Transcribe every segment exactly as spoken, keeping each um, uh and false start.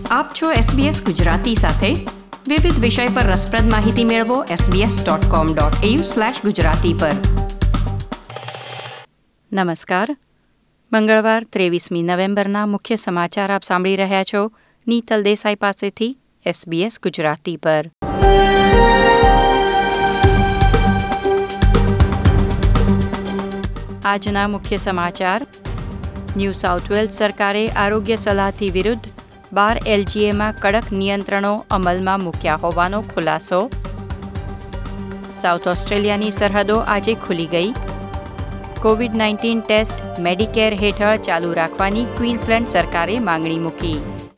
આપ છો એસબીએસ ગુજરાતી સાથે. વિવિધ વિષય પર રસપ્રદ માહિતી મેળવો SBS dot com dot AU slash Gujarati પર. નમસ્કાર. મંગળવાર ત્રેવીસમી નવેમ્બરના મુખ્ય સમાચાર આપ સાંભળી રહ્યા છો નીતલ દેસાઈ પાસેથી એસબીએસ ગુજરાતી પર. આજના મુખ્ય સમાચાર. ન્યૂ સાઉથ વેલ્સ સરકારે આરોગ્ય સલાહથી વિરુદ્ધ બાર એલજીએમાં કડક નિયંત્રણો અમલમાં મૂક્યા હોવાનો ખુલાસો. સાઉથ ઓસ્ટ્રેલિયાની સરહદો આજે ખુલી ગઈ. કોવિડ નાઇન્ટીન ટેસ્ટ મેડિકેર હેઠળ ચાલુ રાખવાની ક્વીન્સલેન્ડ સરકારે માંગણી મૂકી.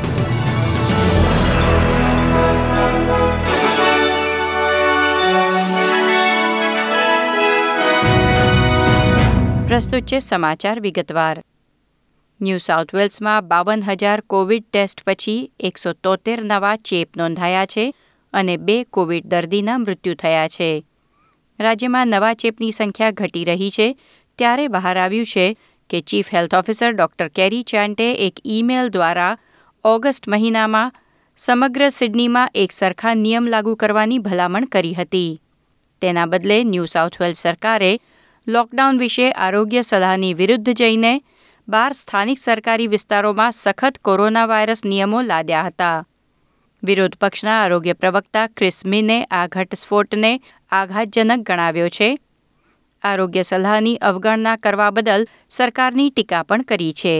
પ્રસ્તુત છે સમાચાર વિગતવાર. ન્યૂ સાઉથ વેલ્સમાં બાવન હજાર કોવિડ ટેસ્ટ પછી એકસો તોતેર નવા ચેપ નોંધાયા છે અને બે કોવિડ દર્દીના મૃત્યુ થયા છે. રાજ્યમાં નવા ચેપની સંખ્યા ઘટી રહી છે ત્યારે બહાર આવ્યું છે કે chief health officer doctor Kerry ચાન્ટે એક ઈમેલ દ્વારા ઓગસ્ટ મહિનામાં સમગ્ર સિડનીમાં એક સરખા નિયમ લાગુ કરવાની ભલામણ કરી હતી. તેના બદલે ન્યૂ સાઉથ વેલ્સ સરકારે લોકડાઉન વિશે આરોગ્ય સલાહની વિરુદ્ધ જઈને બાર સ્થાનિક સરકારી વિસ્તારોમાં સખત કોરોના વાયરસ નિયમો લાદ્યા હતા. વિરોધ પક્ષના આરોગ્ય પ્રવક્તા ક્રિસ મિને આ ઘટસ્ફોટને આઘાતજનક ગણાવ્યો છે. આરોગ્ય સલાહની અવગણના કરવા બદલ સરકારની ટીકા પણ કરી છે.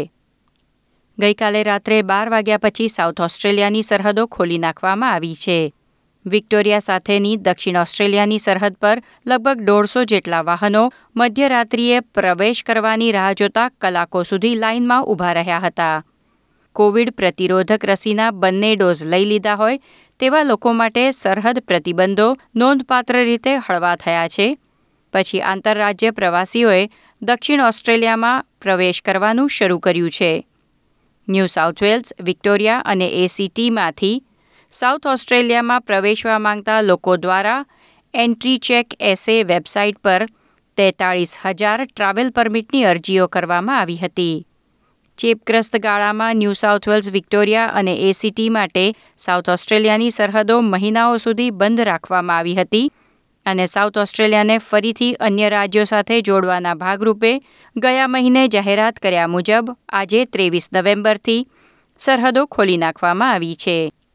ગઈકાલે રાત્રે બાર વાગ્યા પછી સાઉથ ઓસ્ટ્રેલિયાની સરહદો ખોલી નાખવામાં આવી છે. વિક્ટોરિયા સાથેની દક્ષિણ ઓસ્ટ્રેલિયાની સરહદ પર લગભગ દોઢસો જેટલા વાહનો મધ્યરાત્રિએ પ્રવેશ કરવાની રાહ જોતા કલાકો સુધી લાઇનમાં ઊભા રહ્યા હતા. કોવિડ પ્રતિરોધક રસીના બંને ડોઝ લઈ લીધા હોય તેવા લોકો માટે સરહદ પ્રતિબંધો નોંધપાત્ર રીતે હળવા થયા છે. પછી આંતરરાજ્ય પ્રવાસીઓએ દક્ષિણ ઓસ્ટ્રેલિયામાં પ્રવેશ કરવાનું શરૂ કર્યું છે. ન્યૂ સાઉથ વેલ્સ, વિક્ટોરિયા અને એસીટીમાંથી સાઉથ ઓસ્ટ્રેલિયામાં પ્રવેશવા માંગતા લોકો દ્વારા એન્ટ્રી ચેક એસે વેબસાઇટ પર તેતાળીસ હજાર ટ્રાવેલ પરમિટની અરજીઓ કરવામાં આવી હતી. ચેપગ્રસ્ત ગાળામાં ન્યૂ સાઉથ વેલ્સ, વિક્ટોરિયા અને એસીટી માટે સાઉથ ઓસ્ટ્રેલિયાની સરહદો મહિનાઓ સુધી બંધ રાખવામાં આવી હતી અને સાઉથ ઓસ્ટ્રેલિયાને ફરીથી અન્ય રાજ્યો સાથે જોડવાના ભાગરૂપે ગયા મહિને જાહેરાત કર્યા મુજબ આજે ત્રેવીસ નવેમ્બરથી સરહદો ખોલી નાખવામાં આવી છે.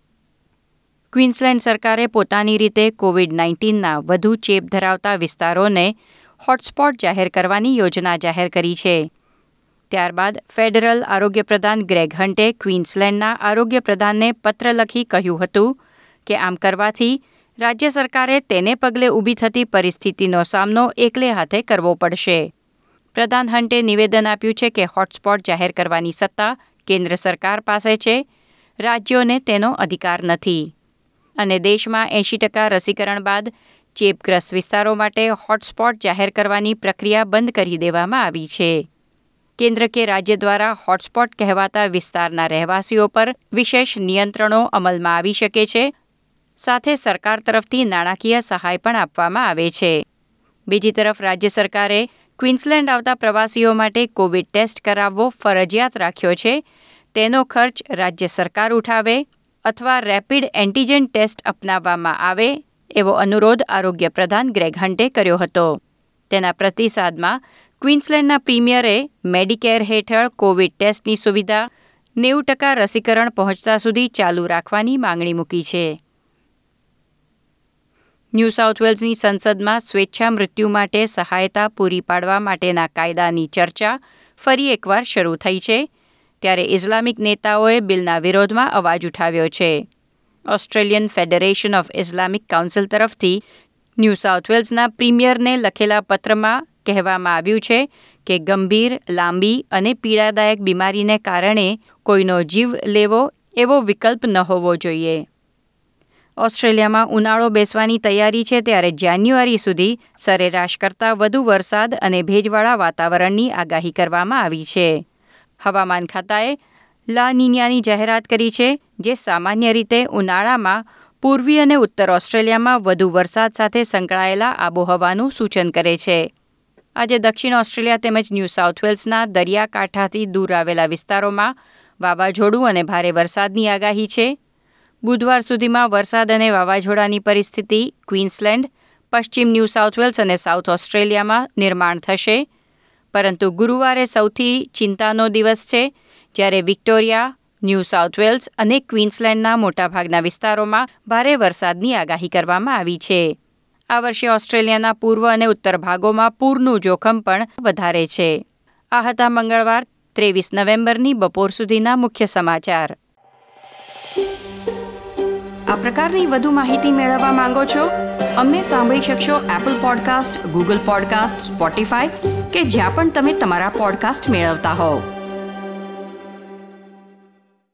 ક્વીન્સલેન્ડ સરકારે પોતાની રીતે કોવિડ નાઇન્ટીનના વધુ ચેપ ધરાવતા વિસ્તારોને હોટસ્પોટ જાહેર કરવાની યોજના જાહેર કરી છે. ત્યારબાદ ફેડરલ આરોગ્ય પ્રધાન ગ્રેગ હન્ટે ક્વીન્સલેન્ડના આરોગ્ય પ્રધાનને પત્ર લખી કહ્યું હતું કે આમ કરવાથી રાજ્ય સરકારે તેને પગલે ઊભી થતી પરિસ્થિતિનો સામનો એકલે હાથે કરવો પડશે. પ્રધાન હન્ટે નિવેદન આપ્યું છે કે હોટસ્પોટ જાહેર કરવાની સત્તા કેન્દ્ર સરકાર પાસે છે, રાજ્યોને તેનો અધિકાર નથી અને દેશમાં એંશી ટકા રસીકરણ બાદ ચેપગ્રસ્ત વિસ્તારો માટે હોટસ્પોટ જાહેર કરવાની પ્રક્રિયા બંધ કરી દેવામાં આવી છે. કેન્દ્ર કે રાજ્ય દ્વારા હોટસ્પોટ કહેવાતા વિસ્તારના રહેવાસીઓ પર વિશેષ નિયંત્રણો અમલમાં આવી શકે છે. સાથે સરકાર તરફથી નાણાકીય સહાય પણ આપવામાં આવે છે. બીજી તરફ રાજ્ય સરકારે ક્વીન્સલેન્ડ આવતા પ્રવાસીઓ માટે કોવિડ ટેસ્ટ કરાવવો ફરજિયાત રાખ્યો છે. તેનો ખર્ચ રાજ્ય સરકાર ઉઠાવે અથવા રેપિડ એન્ટીજન ટેસ્ટ અપનાવવામાં આવે એવો અનુરોધ આરોગ્ય પ્રધાન ગ્રેગ હન્ટે કર્યો હતો. તેના પ્રતિસાદમાં ક્વીન્સલેન્ડના પ્રીમિયરે મેડિકેર હેઠળ કોવિડ ટેસ્ટની સુવિધા નેવું ટકા રસીકરણ પહોંચતા સુધી ચાલુ રાખવાની માંગણી મૂકી છે. ન્યૂ સાઉથ વેલ્સની સંસદમાં સ્વેચ્છા મૃત્યુ માટે સહાયતા પૂરી પાડવા માટેના કાયદાની ચર્ચા ફરી એકવાર શરૂ થઈ છે. ત્યારે ઇસ્લામિક નેતાઓએ બિલના વિરોધમાં અવાજ ઉઠાવ્યો છે. Australian Federation of Islamic Council તરફથી ન્યૂ સાઉથ વેલ્સના પ્રીમિયરને લખેલા પત્રમાં કહેવામાં આવ્યું છે કે ગંભીર, લાંબી અને પીડાદાયક બીમારીને કારણે કોઈનો જીવ લેવો એવો વિકલ્પ ન હોવો જોઈએ. ઓસ્ટ્રેલિયામાં ઉનાળો બેસવાની તૈયારી છે ત્યારે જાન્યુઆરી સુધી સરેરાશ કરતાં વધુ વરસાદ અને ભેજવાળા વાતાવરણની આગાહી કરવામાં આવી છે. હવામાન ખાતાએ લા નીન્યાની જાહેરાત કરી છે, જે સામાન્ય રીતે ઉનાળામાં પૂર્વી અને ઉત્તર ઓસ્ટ્રેલિયામાં વધુ વરસાદ સાથે સંકળાયેલા આબોહવાનું સૂચન કરે છે. આજે દક્ષિણ ઓસ્ટ્રેલિયા તેમજ ન્યૂ સાઉથ વેલ્સના દરિયાકાંઠાથી દૂર આવેલા વિસ્તારોમાં વાવાઝોડું અને ભારે વરસાદની આગાહી છે. બુધવાર સુધીમાં વરસાદ અને વાવાઝોડાની પરિસ્થિતિ ક્વીન્સલેન્ડ, પશ્ચિમ ન્યૂ સાઉથ વેલ્સ અને સાઉથ ઓસ્ટ્રેલિયામાં નિર્માણ થશે. પરંતુ ગુરુવારે સૌથી ચિંતાનો દિવસ છે, જ્યારે વિક્ટોરિયા, ન્યૂ સાઉથ વેલ્સ અને ક્વીન્સલેન્ડના મોટાભાગના વિસ્તારોમાં ભારે વરસાદની આગાહી કરવામાં આવી છે. આ વર્ષે ઓસ્ટ્રેલિયાના પૂર્વ અને ઉત્તર ભાગોમાં પૂરનું જોખમ પણ વધારે છે. આ હતા મંગળવાર ત્રેવીસ નવેમ્બરની બપોર સુધીના મુખ્ય સમાચાર. આ પ્રકારની વધુ માહિતી મેળવવા માંગો છો? અમને સાંભળી શકશો Apple podcast, Google podcast, Spotify કે જ્યાં પણ તમે તમારા પોડકાસ્ટ મેળવતા હોવ.